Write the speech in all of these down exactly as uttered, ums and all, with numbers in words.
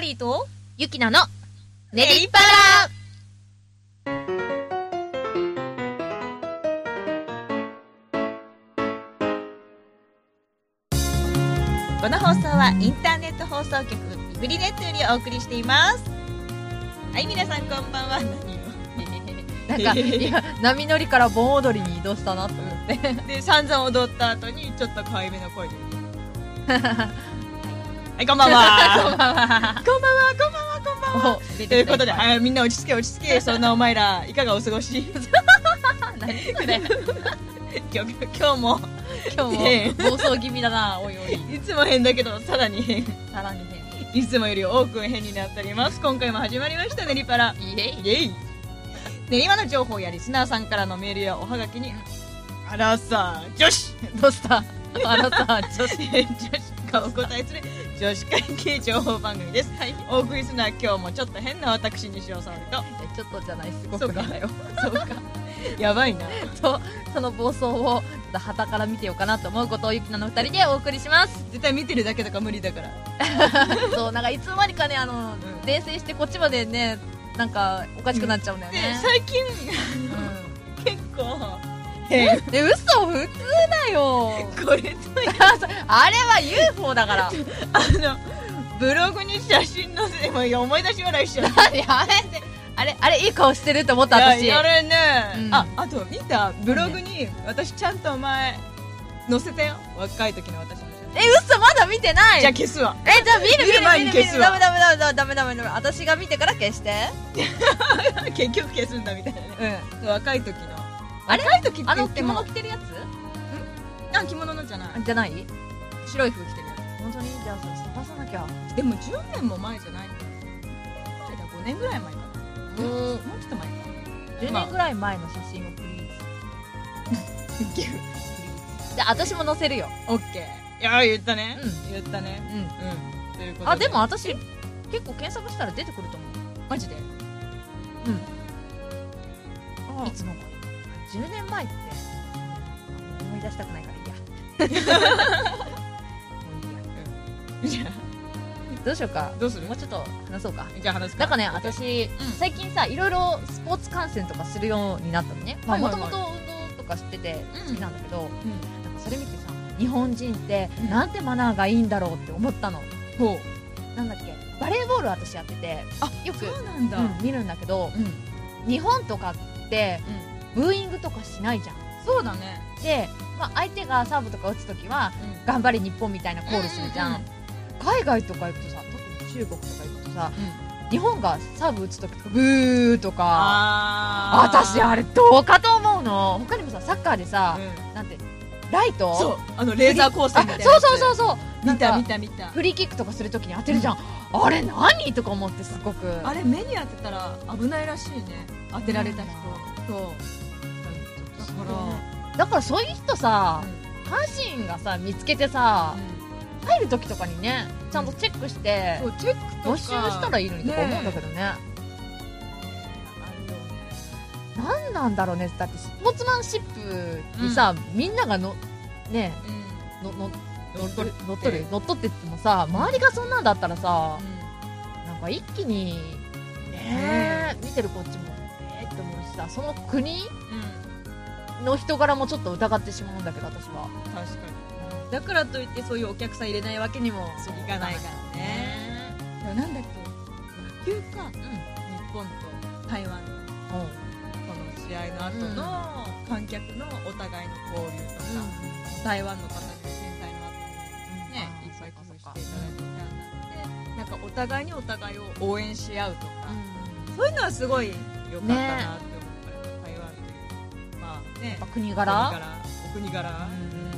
リーとゆきなのネリパラ。この放送はインターネット放送局ビブリネットよりお送りしています。はい、皆さんこんばんは。何をなんか今波乗りから盆踊りに移動したなと思ってで散々踊った後にちょっと可愛めの声ではいこんばんはこんばんはこんばんはこんばんはこんばんはということで、はい、みんな落ち着け落ち着けそんなお前らいかがお過ごし何それ今日今日も今日も暴走気味だな。おいおいいつも変だけどさらに変さらに変いつもより多く変になっております。今回も始まりましたネリパラ。 イエイイエイ練馬の情報やリスナーさんからのメールやおはがきにアラサー女子どうしたアラサー女子女子がお答えする女子会系情報番組です、はい、お送りするのは今日もちょっと変な私西尾沙織とちょっとじゃないすごく変だよそうかやばいなとその暴走を旗から見てようかなと思うことをゆきなの二人でお送りします。 絶対見てるだけとか無理だからそうなんかいつの間にかねあの、うん、伝染してこっちまでねなんかおかしくなっちゃうんだよね、 うん、最近、うん、結構え嘘普通だよこれとあれは ユーフォー だからあのブログに写真載せても思い出し笑いしちゃうやめてあれあれいい顔してると思った私。 いやあれね、うん、ああと見たブログに私ちゃんとお前載せたよ若い時の私の写真。え嘘まだ見てない。 じゃあ消すわ。 えじゃあ見る見る前に消すわ。 ダメダメダメダメダメダメダメ私が見てから消して結局消すんだみたいなね、うん、若い時のあれ若い時ってあの着言っても物着てるやつんあ着物のじゃないじゃない白い服着てるやつ。本当にじゃあそれ探さなきゃ。 でもじゅうねんも前じゃないの前だごねんぐらい前かな。もうもうちょっと前かじゅうねんぐらい前の写真をプリーズじゃあ私も載せるよ。 オッケー。いや言ったね、 うん、 言ったねうんうんということであでも私結構検索したら出てくると思う。 マジでうんいつの頃じゅうねんまえって思い出したくないからいいやもういいや、うん、どうしようか。 どうするもうちょっと話そうか。 じゃあ話すか。 なんかね私、うん、最近さいろいろスポーツ観戦とかするようになったのね。もともと運動とかしてて好きなんだけど、うん、なんかそれ見てさ日本人ってなんてマナーがいいんだろうって思ったの。 ほうなんだっけバレーボール私やっててあよくそうなんだ、 うん、見るんだけど、うん、日本とかって、うん、ブーイングとかしないじゃん。 そうだね。 で、まあ、相手がサーブとか打つときは、うん、頑張れ日本みたいなコールするじゃん、うんうんうん、海外とか行くとさ特に中国とか行くとさ、うん、日本がサーブ打つときとかブーとかあ私あれどうかと思うの。他にもさサッカーでさ、うん、なんてライトそうあのレーザー光線みたいなそうそうそうそう見た見た見たフリーキックとかするときに当てるじゃん、うん、あれ何とか思ってすごくあれ目に当てたら危ないらしいね当てられた人、うん、そうだからだからそういう人さ、うん、阪神がさ見つけてさ、うん、入るときとかにねちゃんとチェックして、 うん、そうチェックとか募集したらいいのにとか思うんだけどね。ね何なんだろうね。だってスポーツマンシップにさ、うん、みんながのね、うん、のの乗っ取る乗っ取る乗っ取ってってもさ周りがそんなんだったらさ、うん、なんか一気にね、うん、見てるこっちもえーって思うしさその国、うん、の人柄もちょっと疑ってしまうんだけど私は。 確かに、うん、だからといってそういうお客さん入れないわけにもいかないからね。でもなんだっけ野球か、うん、日本と台湾の、うん試合の後の観客のお互いの交流とか、うん、台湾の方に震災の後にね、うん、いっぱい工夫していただいてみたいなのでなんかお互いにお互いを応援し合うとか、うん、そういうのはすごい良かったなって思った、ね、台湾というまあね国柄お国柄、うんうんね、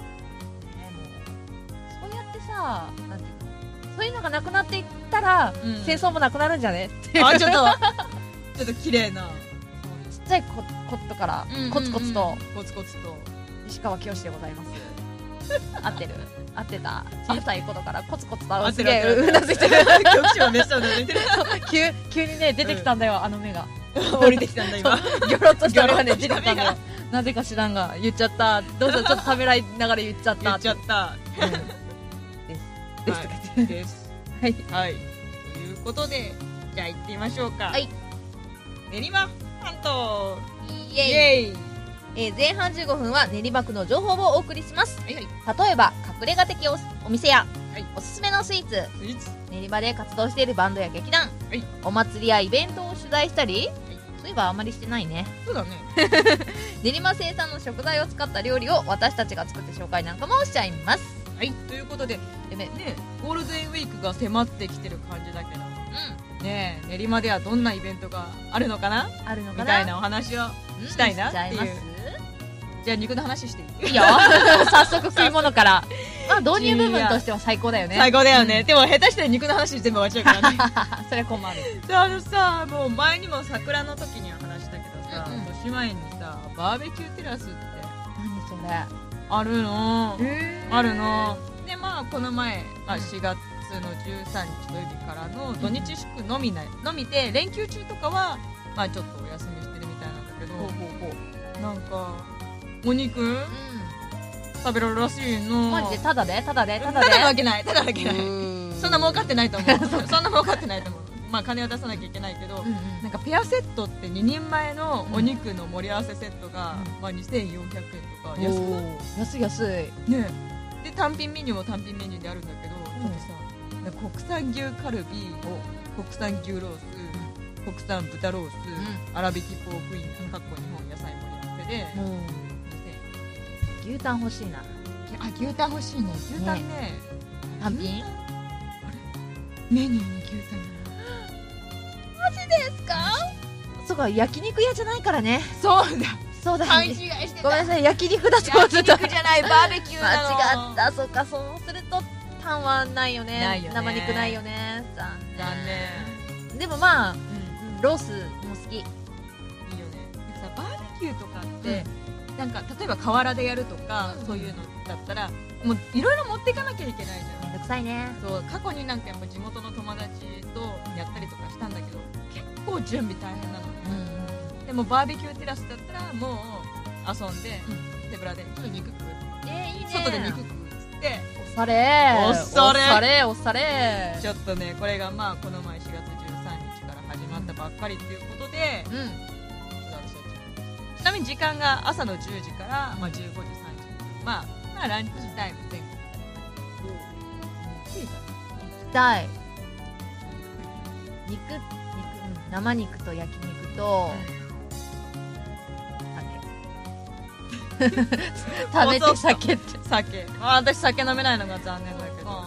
もうそうやってさなんていうのそういうのがなくなっていったら、うん、戦争もなくなるんじゃねっていうあちょっとちょっと綺麗なちっちゃいコットから、うんうんうん、コツコツとコツコツと石川清でございます合ってる合ってた小さい頃からコツコツと合ってるうなずいてる局長はめっちゃうなずいてる急, 急にね出てきたんだよ、うん、あの目が降りてきたんだ今ギョロッとした目がね出てきたんだよなぜか知らんが言っちゃったどうぞちょっとためらいながら言っちゃった言っちゃった、 うん、ですですとか言ってですはい、 はい、といことで、じゃあ行ってみましょうか。 はい。 練馬半島イエイ。 イエイ。 えー、前半じゅうごふんは練馬区の情報をお送りします。 はいはい。 例えば隠れ家的 お, お店や、 はい、 おすすめのスイーツ、 スイーツ、 練馬で活動しているバンドや劇団、 はい、 お祭りやイベントを取材したり、はい、そういえばあんまりしてないね。 そうだね。 練馬生産の食材を使った料理を私たちが作って紹介なんかもしちゃいます。 はい、ということで、でね、ゴールデンウィークが迫ってきてる感じだけど、うん、ねえ練馬ではどんなイベントがあるのかな、 あるのかなみたいなお話をしたいなっていう。 うん、 じゃあ肉の話していい？ いいよ。早速食い物から。まあ導入部分としては最高だよね。 最高だよね。うん、でも下手したら肉の話全部終わっちゃうからね。 それ困る。 あのさ、もう前にも桜の時には話したけどさ、うんうん、豊島園にさバーベキューテラスって何それあるの、 えー、 あるので、まあこの前、まあ、しがつのじゅうさんにち土曜日からの土日祝のみない、うん、のみで連休中とかはまあちょっとお休みしてるみたいなんだけど、 ほうほうほう、 なんかお肉、うん、食べられるらしいの。 マジでタダでタダでタダでタダなわけない、タダなわけない。そんな儲かってないと思う。そんな儲かってないと思う。まあ金を出さなきゃいけないけど、うんうん、なんかペアセットってににんまえのお肉の盛り合わせセットが、うん、まあにせんよんひゃくえんとか安くない？ 安い安いね。で単品メニューも単品メニューであるんだけど、うん、ちょっとさ、国産牛カルビ、国産牛ロース、うん、国産豚ロース、うん、粗挽きポークイン、かっこ日本野菜盛り合わせで、うん、 牛タン欲しいな。 あ、牛タン欲しいね。牛タンね、ね、 単品？ あれメニューに牛タン。 マジですか？そうか、焼肉屋じゃないからね。 そうだそうだ、 勘違いしてた。 ごめんなさい、焼肉だと思ってた。 焼肉じゃない、バーベキューなの。 間違った。そうか、そうするとタンはないよね。 ないよね。 生肉ないよね。残念。 残念。 でもまあ、うん、ロースも好き。いいよね。 でさ、バーベキューとかって、うん、なんか例えば河原でやるとか、うん、そういうのだったらもういろいろ持っていかなきゃいけないじゃん。 めんどくさいね。 そう、過去になんかも地元の友達とやったりとかしたんだけど、結構準備大変なのね。うん、でもバーベキューテラスだったらもう遊んで、うん、手ぶらでちょっと肉食う、 えー、いいね、 外で肉食うっつっておされおされおされおされ。 ちょっとね、これがまあこの前しがつじゅうさんにちから始まったばっかりっていうことで、うん、ちなみに時間が朝のじゅうじから、まあ、じゅうごじさんじゅう、まあ、まあランチタイム前後。 行きたい。肉、肉、生肉と焼肉と、うん、酒食べて酒って酒、あ、私酒飲めないのが残念だけど、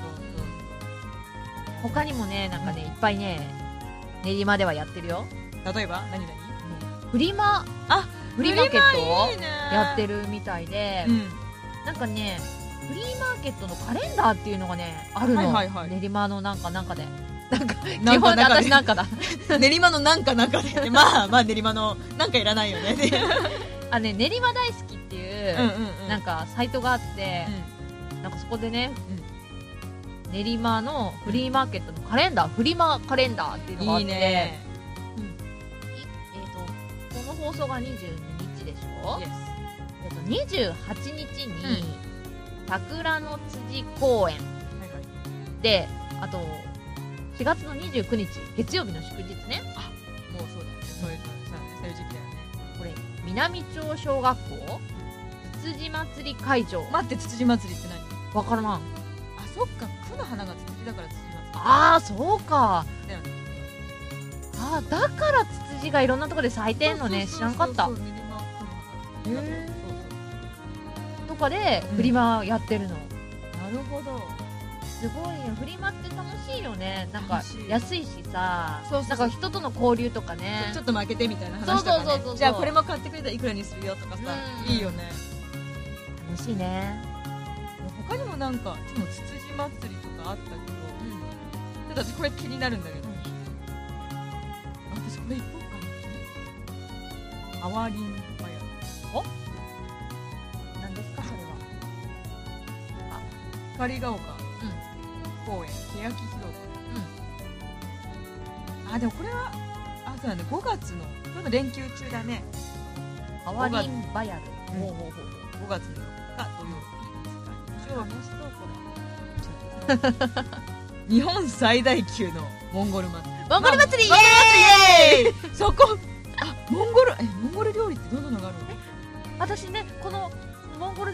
他にもね、なんかね、いっぱいね練馬ではやってるよ。 例えば何々、 フリマ、 あ、 フリーマーケットをやってるみたいで、うん、なんかねフリーマーケットのカレンダーっていうのがねあるの、はいはいはい、練馬のなんかなんかでなんか基本で私なんかだ練馬のなんかなんかでまあまあ練馬のなんかいらないよねあね、練馬大好きっていう、うんうんうん、なんかサイトがあって、うん、なんかそこでね、うん、練馬のフリーマーケットのカレンダー、フリマカレンダーっていうのがあって、いいね、うん、えー、とこの放送がにじゅうににちでしょ、yes. えー、とにじゅうはちにちに、うん、桜の辻公園、はいはい、で、あとしがつのにじゅうくにち月曜日の祝日ね。 あ、もうそうだね、そういう、そういう時期だよね。 これ南町小学校つつじ祭り会場。 待って、つつじ祭りって何？ わからん。あ、 そっか、区の花がつつじだからつつじ祭り。 ああ、そうかだよね。あー、だからつつじがいろんなところで咲いてんのね。知らんかった。へえ。とかでフリマやってるの、 うん、なるほど。 すごいね、フリマって楽しいよね。なんか安いしさ、そうそうそう、なんか人との交流とかね、 ちょっと負けてみたいな話とかね。そうそうそうそう、じゃあこれも買ってくれたらいくらにするよとかさ、いいよね。 楽しいね。 他にもなんかでもつつじ祭りとかあったけど、うん、ちょっと私これ気になるんだけど、うん、私これ行こうかな。アワリンマヤ。お？ 何ですかそれは。 あ、光が丘公園、欅広場、うん、あ、でもこれはあ、そうだね、ごがつのちょうど連休中だね。 アワリンバヤル、 うん、ほうほうほう、ごがつのよっか土曜日ですか。一応はミストこれ日本最大級のモンゴル祭り。 モンゴル祭り、 まあ、イエーイそこ、あ、モンゴル、え、モンゴル料理ってどんなのがあるの？ 私ね、このモンゴル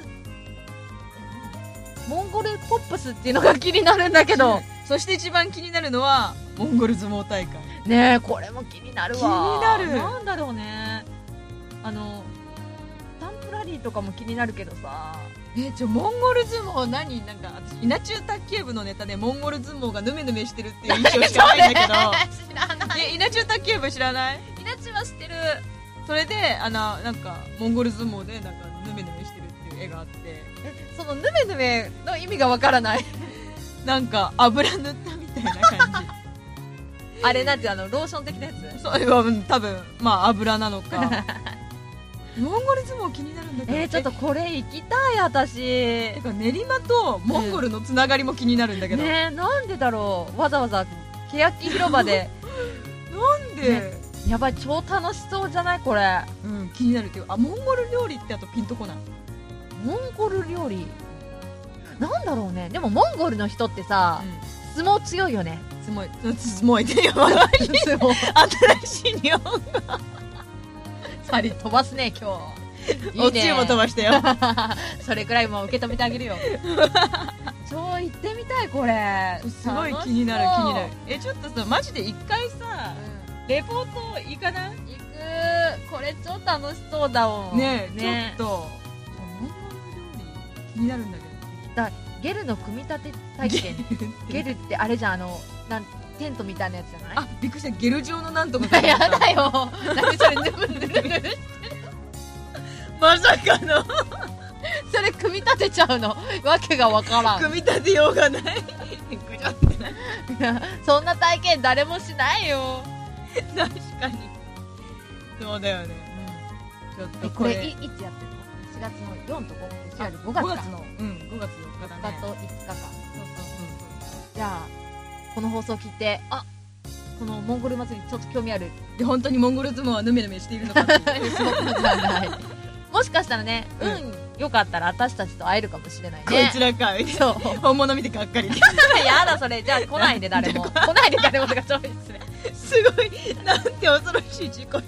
モンゴルポップスっていうのが気になるんだけど、 そして一番気になるのはモンゴル相撲大会ねえ、これも気になるわ。 気になる。 なんだろうね、あのスタンプラリーとかも気になるけどさ、 え、ちょ、モンゴル相撲何、なんか私稲中卓球部のネタでモンゴル相撲がヌメヌメしてるっていう印象しかないんだけど知らない。 え、稲中卓球部知らない？ 稲中は知ってる。 それで、あの、なんかモンゴル相撲でなんかヌメヌメしてるっていう絵があって、 え、そのヌメヌメの意味がわからないなんか油塗ったみたいな感あれなんて、あのローション的なやつ？ じそう、うん、多分まあ油なのかモンゴル相撲気になるんだけど、 えー、ちょっとこれ行きたい私。 てか練馬とモンゴルのつながりも気になるんだけど、 ねえ、なんでだろう、わざわざ欅広場でなんで、 ね、やばい、超楽しそうじゃないこれ。 うん、気になるけど、あ、モンゴル料理ってあとピンとこない。 モンゴル料理なんだろうね。でもモンゴルの人ってさ、うん、相撲強いよね。 相撲、相撲いてるよ相撲新しい日本語サリ飛ばすね今日。いいね、 おつゆも飛ばしたよそれくらいもう受け止めてあげるよ超行ってみたいこれ。 すごい気になる気になる。え、ちょっとさ、マジで一回さ、うん、レポート行かない？行く。これ超楽しそうだもんねえ、 ね、 ちょっとモンゴル料理気になるんだけど、 だゲルの組み立て体験ゲルってあれじゃん、あのなんテントみたいなやつじゃない？ あ、びっくりした。ゲル状のなんとかやだよ何それ、ぬるぬるぬるまさかのそれ組み立てちゃうのわけがわからん。 組み立てようがないぐちゃっていや、そんな体験誰もしないよ確かにそうだよね、うん、ちょっとこれこれいいつやってるの？しがつのよんとご、違うごがつか、 ごがつの、うん、ごがつよっかだね。 ごがつといつかか。そうそうそうそう。 じゃあこの放送を聞いて、あ、このモンゴル祭りちょっと興味あるで、本当にモンゴル相撲はヌメヌメしているのかっていうそうじゃないもしかしたらね、うん、うん、よかったら私たちと会えるかもしれないね。 こいつらかみたいな。そう、本物見てがっかりやだそれ。じゃあ来ないで誰も来ないで誰もとか超失礼すごい、なんて恐ろしい自己中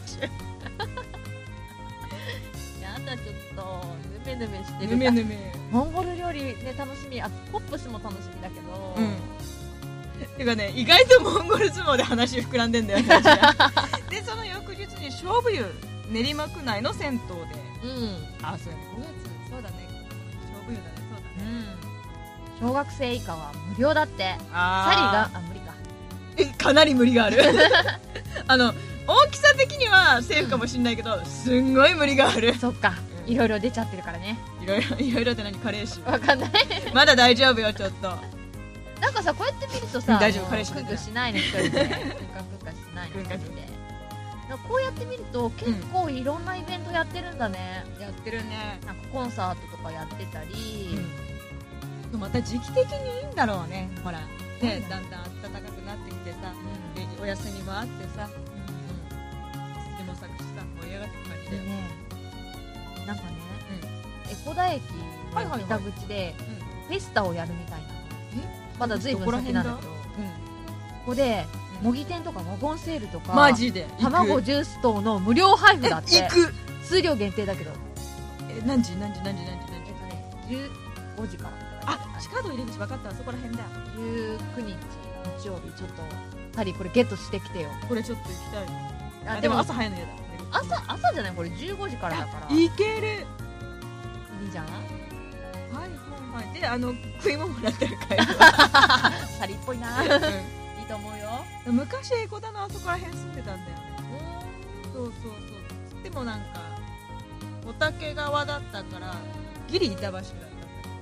やだ、ちょっとヌメヌメしてる。 ヌメヌメ。 モンゴル料理ね、楽しみ。あ、ポップスも楽しみだけど、 うん、てかね、意外とモンゴル相撲で話膨らんでんだよねで、その翌日に勝負湯、練馬区内の銭湯で、うん、あ、そうやね、ごがつ、そうだね、勝負湯だね、そうだね、 うん、小学生以下は無料だって。 あサリが、あ、無理か、 え、かなり無理があるあの、大きさ的にはセーフかもしんないけど、うん、すんごい無理がある。 そっか、うん、いろいろ出ちゃってるからね。 いろいろ、いろいろって何？カレー臭わかんないまだ大丈夫よ、ちょっと。 なんかさ、こうやって見るとさ、 大丈夫、彼氏クンクしないの一人でクンカクンカしないの一人でこうやって見ると結構いろんなイベントやってるんだね、 うん、やってるね。 なんかコンサートとかやってたり、 うん、また時期的にいいんだろうね、ほらね、だんだん暖かくなってきてさ、うん、お休みもあってさ、うん、でもさ、盛り上がってく感じだよね。 なんかね、うん、エコダ駅の北口でフェスタをやるみたいな、まだずいぶん先なんだけど、ここで模擬店とかワゴンセールとか、 マジで卵ジュース等の無料配布だって。 行く。 数量限定だけど。 え、何時何時何時何時何時。 えっとね、じゅうごじから。 あ、地下道入り口分かった、そこら辺だ。 じゅうくにち日曜日、ちょっとハリーこれゲットしてきてよ。 これちょっと行きたい。あ、でも朝早いのやだ。 朝朝じゃない、これじゅうごじからだから。 行ける。 いいじゃん。 はいはいはい。で、あの食い物もらってるからサリっぽいな、うん、いいと思うよ。 昔エコダのあそこら辺住んでたんだよね。そうそうそう。でもなんかおたけ川だったからギリ板橋だったんだけど、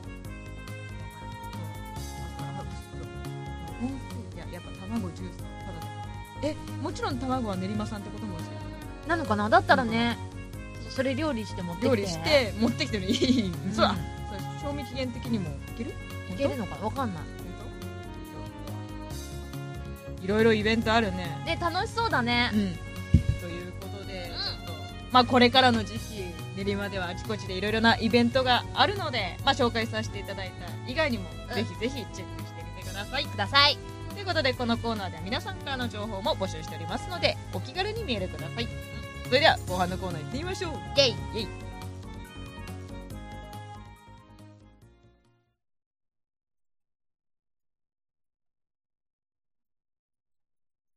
うん、いや、やっぱ卵ジュースただえ、もちろん卵は練馬さんってこともなのかな。だったらね、それ料理して持ってきて、 料理して持ってきてるいい、うん、そうだ、賞味期限的にもいけるいけるのかわかんない。 いろいろイベントあるね。 ね、楽しそうだね、 うん、ということで、うん、ちょっとまあこれからの時期練馬ではあちこちでいろいろなイベントがあるので、まあ紹介させていただいた以外にも、うん、ぜひぜひチェックしてみてください。 ください。 ということでこのコーナーでは皆さんからの情報も募集しておりますのでお気軽にメールください。それでは後半のコーナー行ってみましょう。 イェイイェイ